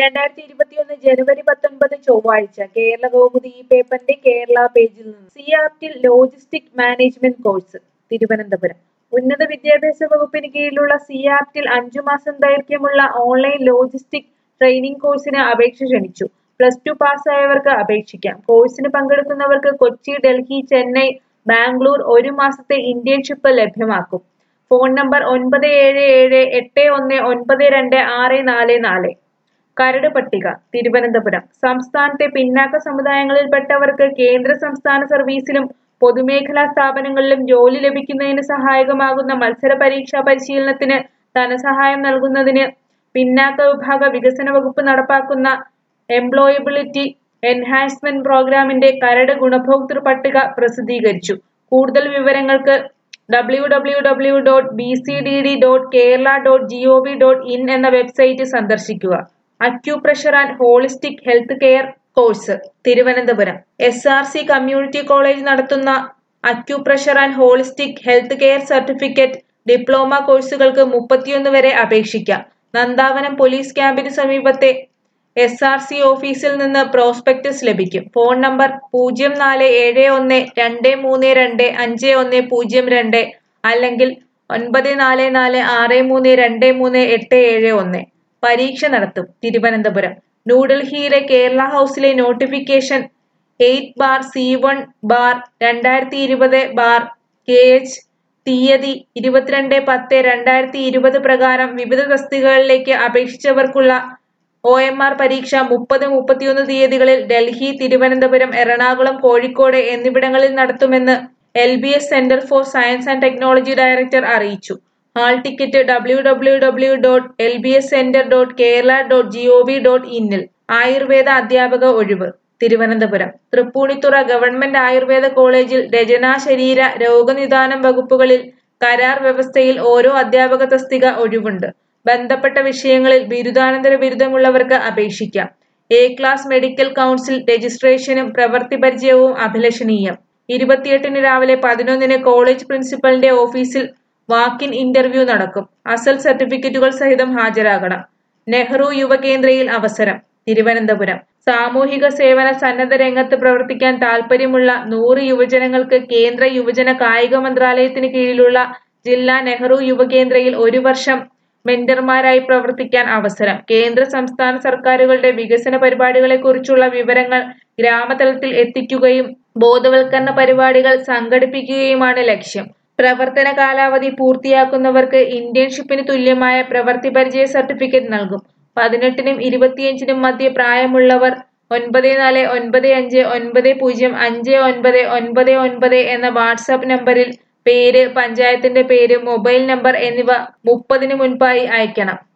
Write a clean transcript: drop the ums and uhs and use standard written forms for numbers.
2021 ജനുവരി 19 ചൊവ്വാഴ്ച കേരള കൗമുദി ഈ പേപ്പറിന്റെ കേരള പേജിൽ നിന്ന് സിആർടിൽ ലോജിസ്റ്റിക് മാനേജ്മെന്റ് കോഴ്സ് തിരുവനന്തപുരം ഉന്നത വിദ്യാഭ്യാസ വകുപ്പിന് കീഴിലുള്ള സിആർടിൽ 5 മാസം ദൈർഘ്യമുള്ള ഓൺലൈൻ ലോജിസ്റ്റിക് ട്രെയിനിംഗ് കോഴ്സിന് അപേക്ഷ ക്ഷണിച്ചു. +2 പാസ്സായവർക്ക് അപേക്ഷിക്കാം. കോഴ്സിന് പങ്കെടുക്കുന്നവർക്ക് കൊച്ചി, ഡൽഹി, ചെന്നൈ, ബാംഗ്ലൂർ 1 മാസത്തെ ഇന്റേൺഷിപ്പ് ലഭ്യമാക്കും. Phone number 9778819244. കരട് പട്ടിക തിരുവനന്തപുരം സംസ്ഥാനത്തെ പിന്നാക്ക സമുദായങ്ങളിൽപ്പെട്ടവർക്ക് കേന്ദ്ര സംസ്ഥാന സർവീസിലും പൊതുമേഖലാ സ്ഥാപനങ്ങളിലും ജോലി ലഭിക്കുന്നതിന് സഹായകമാകുന്ന മത്സര പരീക്ഷാ പരിശീലനത്തിന് ധനസഹായം നൽകുന്നതിന് പിന്നാക്ക വിഭാഗ വികസന വകുപ്പ് നടപ്പാക്കുന്ന എംപ്ലോയബിലിറ്റി എൻഹാൻസ്മെന്റ് പ്രോഗ്രാമിന്റെ കരട് ഗുണഭോക്തൃ പട്ടിക പ്രസിദ്ധീകരിച്ചു. കൂടുതൽ വിവരങ്ങൾക്ക് www.bcdd.kerala.gov.in എന്ന വെബ്സൈറ്റ് സന്ദർശിക്കുക. Acupressure and holistic health care course Thiruvananthapuram SRC community college നടത്തുന്ന acupressure and holistic health care certificate diploma കോഴ്സുകൾക്ക് 31 വരെ അപേക്ഷിക്കാം. നന്ദാവനം പോലീസ് ക്യാമ്പിന് സമീപത്തെ SRC ഓഫീസിൽ നിന്ന് പ്രോസ്പെക്ടസ് ലഭിക്കും. ഫോൺ നമ്പർ 0412325102 അല്ലെങ്കിൽ 9446323871. പരീക്ഷ നടത്തും. തിരുവനന്തപുരം ന്യൂഡൽഹിയിലെ കേരള ഹൗസിലെ നോട്ടിഫിക്കേഷൻ 8/C1/2020/KH തീയതി 22/10/2020 പ്രകാരം വിവിധ തസ്തികകളിലേക്ക് അപേക്ഷിച്ചവർക്കുള്ള OMR പരീക്ഷ 30-31 തീയതികളിൽ ഡൽഹി, തിരുവനന്തപുരം, എറണാകുളം, കോഴിക്കോട് എന്നിവിടങ്ങളിൽ നടത്തുമെന്ന് LBS centre for science and technology director അറിയിച്ചു. Hall ticket www.lbscenter.kerala.gov.in. ആയുർവേദ അധ്യാപക ഒഴിവ് തിരുവനന്തപുരം തൃപ്പൂണിത്തുറ ഗവൺമെന്റ് ആയുർവേദ കോളേജിൽ രചനാ, ശരീര രോഗനിദാനം വകുപ്പുകളിൽ കരാർ വ്യവസ്ഥയിൽ ഓരോ അധ്യാപക തസ്തിക ഒഴിവുണ്ട്. ബന്ധപ്പെട്ട വിഷയങ്ങളിൽ ബിരുദാനന്തര ബിരുദമുള്ളവർക്ക് അപേക്ഷിക്കാം. A ക്ലാസ് മെഡിക്കൽ കൗൺസിൽ രജിസ്ട്രേഷനും പ്രവൃത്തി പരിചയവും അഭിലഷണീയം. 28-ന് രാവിലെ 11-ന് കോളേജ് പ്രിൻസിപ്പലിന്റെ ഓഫീസിൽ വാക്കിൻ ഇന്റർവ്യൂ നടക്കും. അസൽ സർട്ടിഫിക്കറ്റുകൾ സഹിതം ഹാജരാകണം. നെഹ്റു യുവകേന്ദ്രയിൽ അവസരം തിരുവനന്തപുരം സാമൂഹിക സേവന സന്നദ്ധ രംഗത്ത് പ്രവർത്തിക്കാൻ താൽപര്യമുള്ള 100 യുവജനങ്ങൾക്ക് കേന്ദ്ര യുവജന കായിക മന്ത്രാലയത്തിന് കീഴിലുള്ള ജില്ലാ നെഹ്റു യുവകേന്ദ്രയിൽ 1 വർഷം മെന്റർമാരായി പ്രവർത്തിക്കാൻ അവസരം. കേന്ദ്ര സംസ്ഥാന സർക്കാരുകളുടെ വികസന പരിപാടികളെക്കുറിച്ചുള്ള വിവരങ്ങൾ ഗ്രാമതലത്തിൽ എത്തിക്കുകയും ബോധവൽക്കരണ പരിപാടികൾ സംഘടിപ്പിക്കുകയുമാണ് ലക്ഷ്യം. പ്രവർത്തന കാലാവധി പൂർത്തിയാക്കുന്നവർക്ക് ഇന്റേൺഷിപ്പിന് തുല്യമായ പ്രവൃത്തി പരിചയ സർട്ടിഫിക്കറ്റ് നൽകും. 18-നും 25-നും മധ്യ പ്രായമുള്ളവർ 9495905999 എന്ന വാട്സാപ്പ് നമ്പറിൽ പേര്, പഞ്ചായത്തിന്റെ പേര്, മൊബൈൽ നമ്പർ എന്നിവ 30-ന് മുൻപായി അയക്കണം.